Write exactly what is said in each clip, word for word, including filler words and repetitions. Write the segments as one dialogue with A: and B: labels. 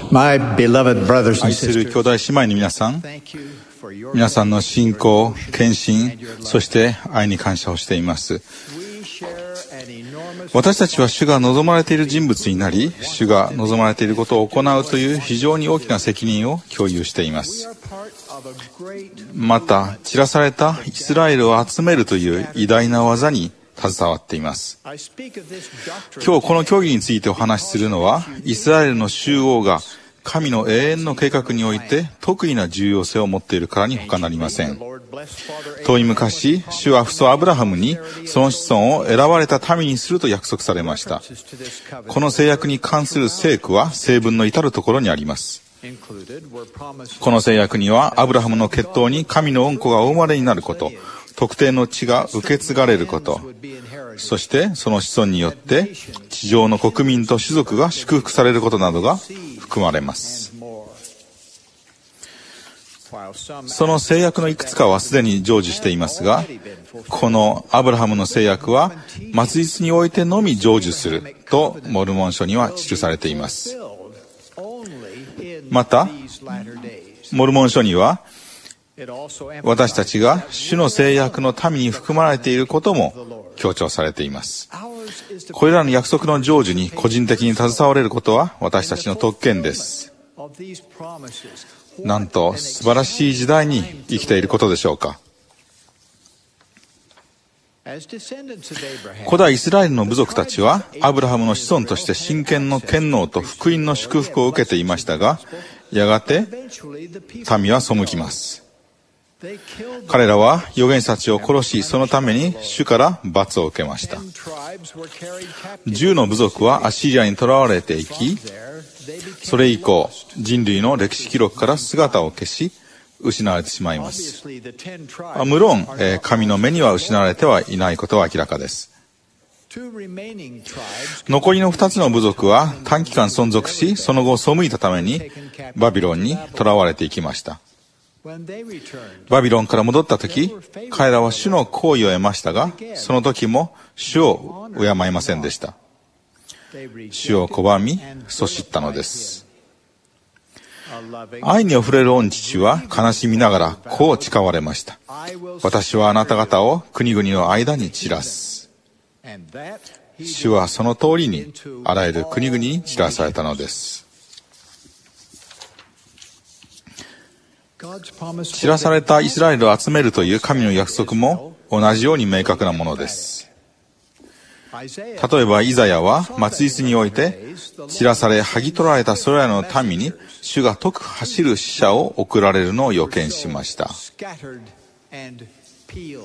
A: My beloved brothers and
B: 愛する
A: sisters,
B: 兄弟姉妹の皆さん、
A: thank you for your
B: 皆さんの信仰、献身、そして愛に感謝をしています。
A: We share an enormous
B: 私たちは主が望まれている人物になり、主が望まれていることを行うという非常に大きな責任を共有していま
A: We
B: す。
A: are part of a great
B: また、散らされたイスラエルを集めるという偉大な技に携わっています。
A: I speak of this doctrine
B: 今日この教義についてお話しするのは、イスラエルの集合が神の永遠の計画において特異な重要性を持っているからに他なりません。
A: Lord bless Father
B: 遠い昔、主は父祖アブラハムにその子孫を選ばれた民にすると約束されました。
A: to this covenant
B: この制約に関する聖句は聖文の至るところにあります。
A: included were promised
B: この制約にはアブラハムの血統に神の恩子がお生まれになること、特定の地が受け継がれること、
A: would be inherited.
B: そしてその子孫によって地上の国民と種族が祝福されることなどが含まれます。
A: More. While some
B: その制約のいくつかはすでに成就していますが、このアブラハムの制約は末日においてのみ成就するとモルモン書には記されています。
A: fulfilled only in
B: また
A: these latter days.
B: モルモン書には
A: It also
B: 私た
A: emphasizes
B: ちが主の制約の民に含まれていることも強調されています。
A: ours is to
B: これらの約束の成就に個人的に携われることは私たちの特権です。
A: of these promises.
B: なんと素晴らしい時代に生きていることでしょうか。
A: As descendants of Abraham,
B: 古代イスラエルの部族たちはアブラハムの子孫として真剣の権能と福音の祝福を受けていましたが、やがて
A: eventually the people
B: 民は背きます。
A: they killed the
B: 彼らは預言者たちを殺し、そのために主から罰を受けました。
A: ten tribes were carried captive.
B: じゅうの部族はアッシリアに囚われていき、
A: There they became
B: それ以降人類の歴史記録から姿を消し失われてしまいます。
A: obviously the ten
B: あ
A: tribes
B: 無論、
A: are
B: えー
A: not
B: 神の目には失われてはいないことは明らかです。
A: two remaining tribes
B: 残りの二つの部族は短期間存続し、その後背いたためにバビロンに囚われていきました。
A: when they returned
B: バビロンから戻った時、彼らは主の好意を得ましたが、その時も主を敬いませんでした。
A: they rejected
B: 主を拒み
A: and
B: そしったのです。
A: a loving
B: 愛にあふれる御父は悲しみながらこう誓われました。
A: I will
B: 私はあなた方を国々の間に散らす。
A: and that he
B: 主はその通りにあらゆる国々に散らされたのです。
A: God's promise
B: 散らされたイスラエルを集めるという神の約束も同じように明確なものです。
A: Isaiah
B: 例えばイザヤは末日において散らされ剥ぎ取られたそれらの民に主が解く走る死者を送られるのを予見しました。
A: scattered and peeled.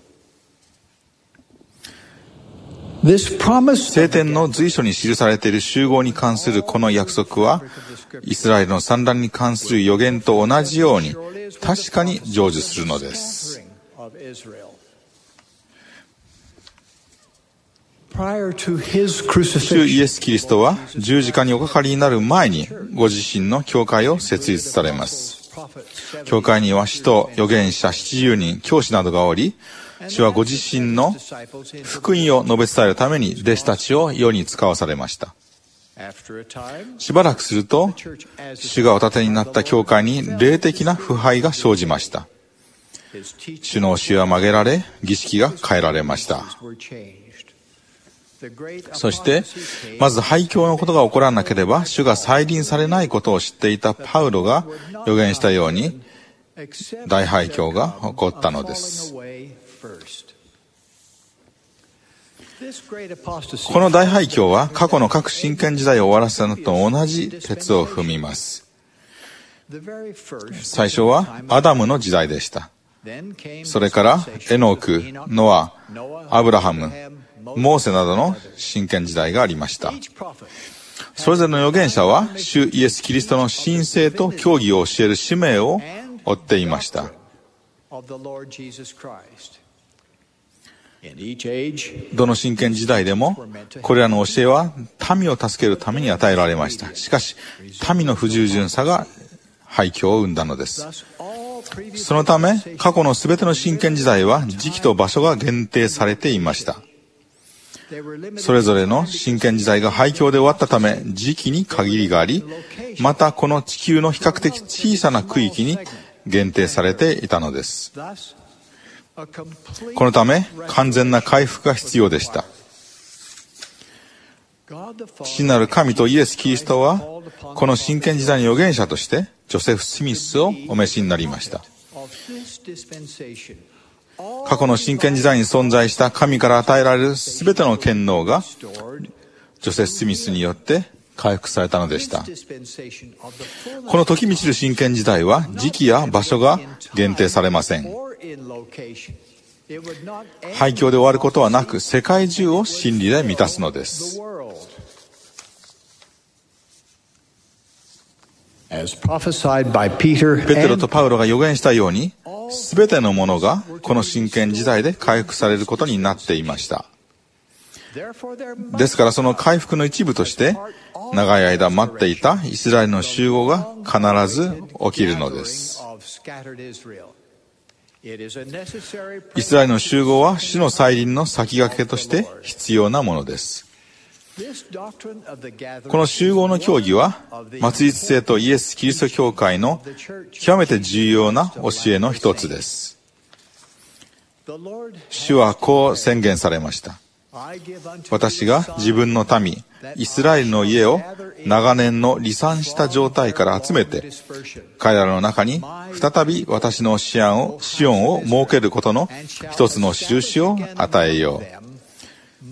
A: This promise
B: 聖典の随所に記されている集合に関するこの約束はイスラエルの産卵に関する予言と同じように確かに成就するのです。
A: of Israel. Prior to his
B: 主イエ
A: crucifixion,
B: ス・キリストは十字架におかかりになる前にご自身の教会を設立されます。
A: prophets
B: 教会には使徒、預言者ななじゅうにん、教師などがおり、主はご自身の
A: disciples into
B: 福音を述べ伝えるために弟子たちを世に使わされました。
A: after a time,
B: しばらくすると
A: church as
B: 主がお立てになった教会に霊的な腐敗が生じました。
A: his teachings
B: 主の教えは曲げられ、儀式が変えられました。
A: were changed. The great
B: そして
A: apostasy came
B: まず廃教のことが起こらなければ主が再臨されないことを知っていたパウロが予言したように
A: except
B: 大廃教が起こったので
A: falling
B: す。
A: away first. This great apostasy
B: この大廃教は過去の各神権時代を終わらせたのと同じ鉄を踏みます。
A: the very first
B: 最初はアダムの時代でした。
A: then came
B: それからエノーク、ノア、アブラハム、モーセなどの神権時代がありました。
A: each prophet
B: それぞれの預言者は主イエス・キリストの神聖と教義を教える使命を負っていました。
A: of the Lord Jesus Christ. In each age,
B: どの神権時代でもこれらの教えは民を助けるために与えられました。しかし民の不従順さが廃墟を生んだのです。
A: thus all previous
B: そのため過去のすべての神権時代は時期と場所が限定されていました。
A: they were limited
B: それぞれの神権時代が廃墟で終わったため時期に限りがあり、 またこの地球の比較的小さな区域に限定されていたのです。このため完全な回復が必要でした。父なる神とイエス・キリストはこの真剣時代の預言者としてジョセフ・スミスをお召しになりました。過去の真剣時代に存在した神から与えられるすべての権能がジョセフ・スミスによって回復されたのでした。この時満ちる真剣時代は時期や場所が限定されません。廃墟で終わることはなく、世界中を真理で満たすのです。ペテロとパウロが予言したように、すべてのものがこの真剣時代で回復されることになっていました。ですからその回復の一部として長い間待っていたイスラエルの集合が必ず起きるのです。イスラエルの集合は主の再臨の先駆けとして必要なものです。この集合の教義は末日性とイエス・キリスト教会の極めて重要な教えの一つです。主はこう宣言されました。私が自分の民イスラエルの家を長年の離散した状態から集めて、彼らの中に再び私のシアンをシオンを設けることの一つの印を与えよう。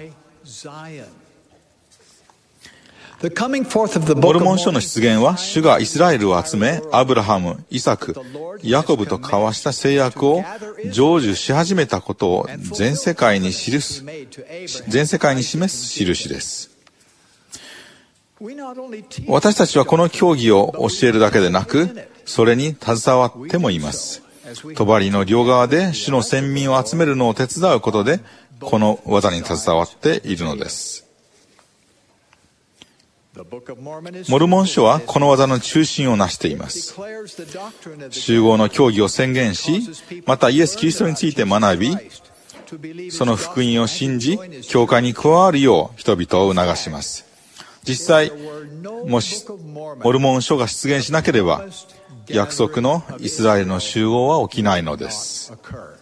B: モルモン書の出現は主がイスラエルを集め、アブラハム、イサク、ヤコブと交わした誓約を成就し始めたことを全世界に記す、全世界に示す印です。私たちはこの教義を教えるだけでなく、それに携わってもいます。帳の両側で主の選民を集めるのを手伝うことで、この技に携わっているのです。モルモン書はこの技の中心を成しています。集合の教義を宣言し、またイエス・キリストについて学び、その福音を信じ、教会に加わるよう人々を促します。実際、もしモルモン書が出現しなければ、約束のイスラエルの集合は起きないのです。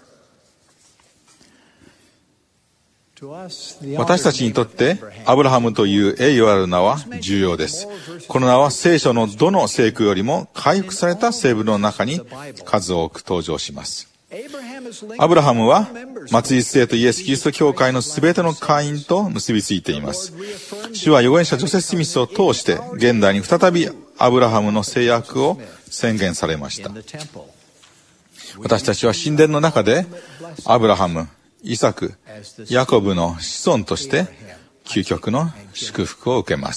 B: 私たちにとってアブラハムという栄誉ある名は重要です。この名は聖書のどの聖句よりも回復された聖文の中に数多く登場します。アブラハムは末日性とイエス・キリスト教会のすべての会員と結びついています。主は預言者ジョセフ・スミスを通して現代に再びアブラハムの誓約を宣言されました。私たちは神殿の中でアブラハム、イサク、ヤコブの子孫として究極の祝福を受けます。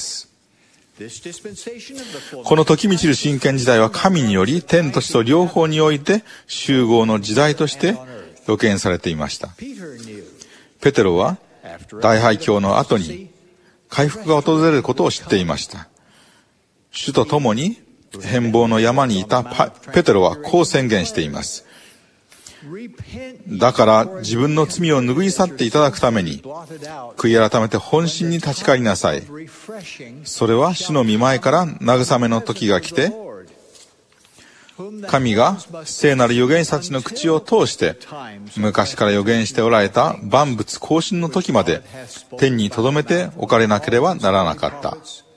B: この時満ちる真剣時代は神により天と地と両方において集合の時代として予見されていました。ペテロは大廃墟の後に回復が訪れることを知っていました。主と共に変貌の山にいたペテロはこう宣言しています。だから自分の罪を拭い去っていただくために悔い改めて本心に立ち返りなさい。それは主の御前から慰めの時が来て、神が聖なる預言者たちの口を通して昔から預言しておられた万物更新の時まで天に留めておかれなければならなかった。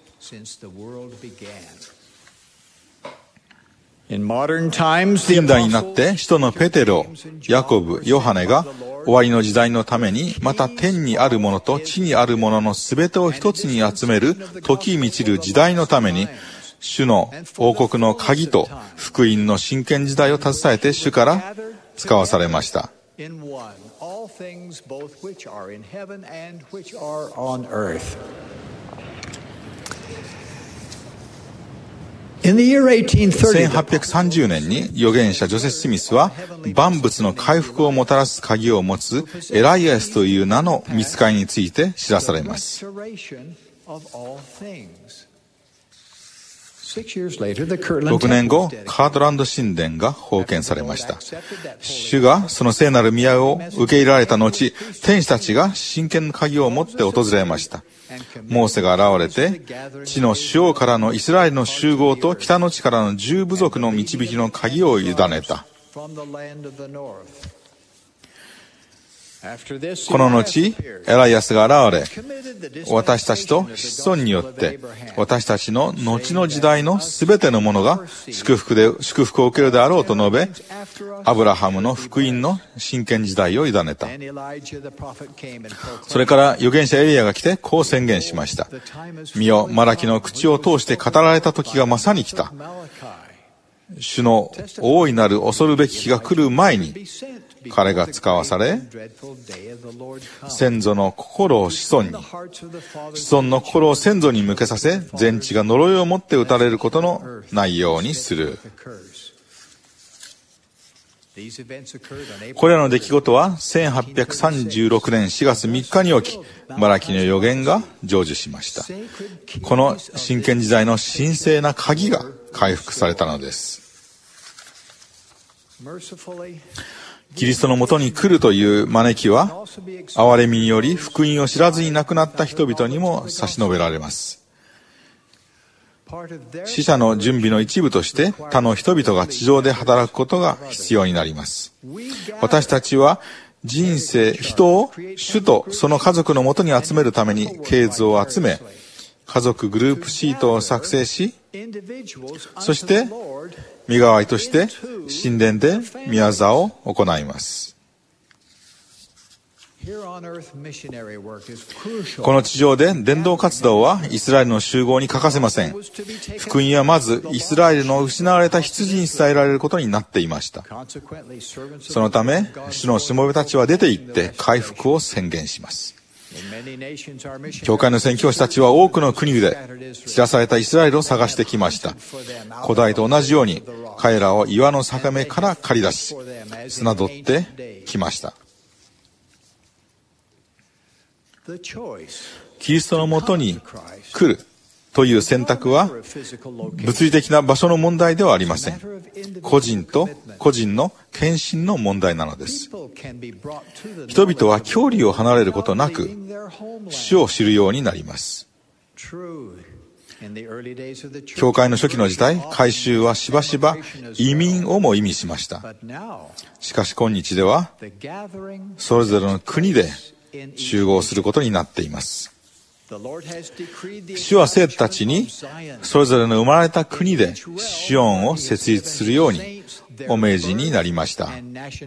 B: 現代になって使徒のペテロ、ヤコブ、ヨハネが終わりの時代のためにまた天にあるものと地にあるもののすべてを一つに集める時満ちる時代のために主の王国の鍵と福音の真剣時代を携えて主から使わされました。せんはっぴゃくさんじゅうねんに預言者ジョセフ・スミスは万物の回復をもたらす鍵を持つエライアスという名の御使いについて知らされます。 ろくねんご、カートランド神殿が封建されました。主がその聖なる宮を受け入れられた後、天使たちが真剣の鍵を持って訪れました。モーセが現れて、地の主王からのイスラエルの集合と北の地からの十部族の導きの鍵を委ねた。この後、エライアスが現れ、私たちと子孫によって、私たちの後の時代のすべてのものが祝福で、祝福を受けるであろうと述べ、アブラハムの福音の真剣時代を委ねた。それから預言者エリアが来て、こう宣言しました。見よ、マラキの口を通して語られた時がまさに来た。主の大いなる恐るべき日が来る前に、彼が使わされ、先祖の心を子孫に、子孫の心を先祖に向けさせ、全地が呪いをもって打たれることのないようにする。これらの出来事はせんはっぴゃくさんじゅうろくねんしがつみっかに起き、マラキの預言が成就しました。この真剣時代の神聖な鍵が回復されたのです。キリストのもとに来るという招きは、憐れみにより福音を知らずに亡くなった人々にも差し伸べられます。死者の準備の一部として他の人々が地上で働くことが必要になります。私たちは人生、人を主とその家族のもとに集めるために系図を集め、家族グループシートを作成し、そして身代わりとして神殿で宮座を行います。この地上で伝道活動はイスラエルの集合に欠かせません。福音はまずイスラエルの失われた羊に伝えられることになっていました。そのため、主のしもべたちは出て行って回復を宣言します。教会の宣教師たちは多くの国で散らされたイスラエルを探してきました。古代と同じように彼らを岩の裂け目から駆り出し、綱取ってきました。キリストのもとに来るという選択は物理的な場所の問題ではありません。個人と個人の献身の問題なのです。人々は距離を離れることなく主を知るようになります。教会の初期の時代、改宗はしばしば移民をも意味しました。しかし今日ではそれぞれの国で集合することになっています。主は生徒たちにそれぞれの生まれた国でシオンを設立するようにお命じになりました。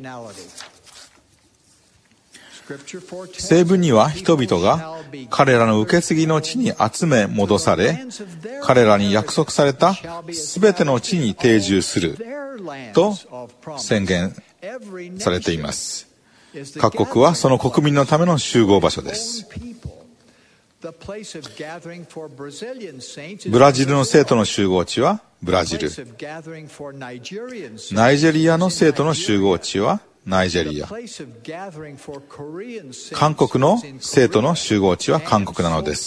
B: 聖文には人々が彼らの受け継ぎの地に集め戻され、彼らに約束されたすべての地に定住すると宣言されています。各国はその国民のための集合場所です。ブラジルの生徒の集合地はブラジル。ナイジェリアの生徒の集合地はナイジェリア。韓国の生徒の集合地は韓国なのです。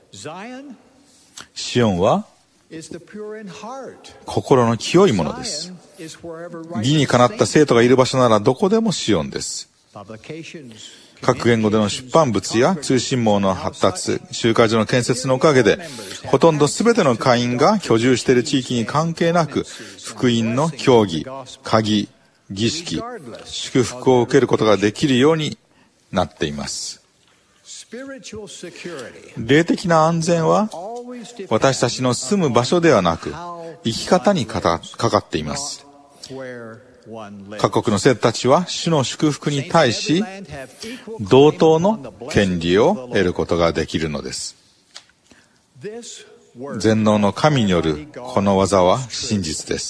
B: シオンは心の清いものです。義にかなった生徒がいる場所ならどこでもシオンです。各言語での出版物や通信網の発達、集会所の建設のおかげで、ほとんど全ての会員が居住している地域に関係なく、福音の教義、鍵、儀式、祝福を受けることができるようになっています。霊的な安全は、私たちの住む場所ではなく、生き方にかかっています。各国の生徒たちは主の祝福に対し同等の権利を得ることができるのです。全能の神によるこの技は真実です。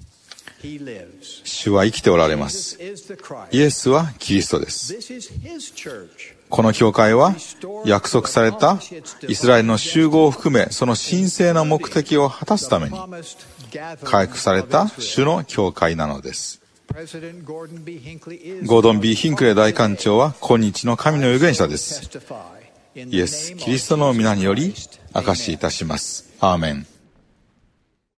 B: 主は生きておられます。イエスはキリストです。この教会は約束されたイスラエルの集合を含めその神聖な目的を果たすために回復された主の教会なのです。ゴードン・ビー・ヒンクレー大官長は今日の神の預言者です。イエス・キリストの皆により証しいたします。アーメン。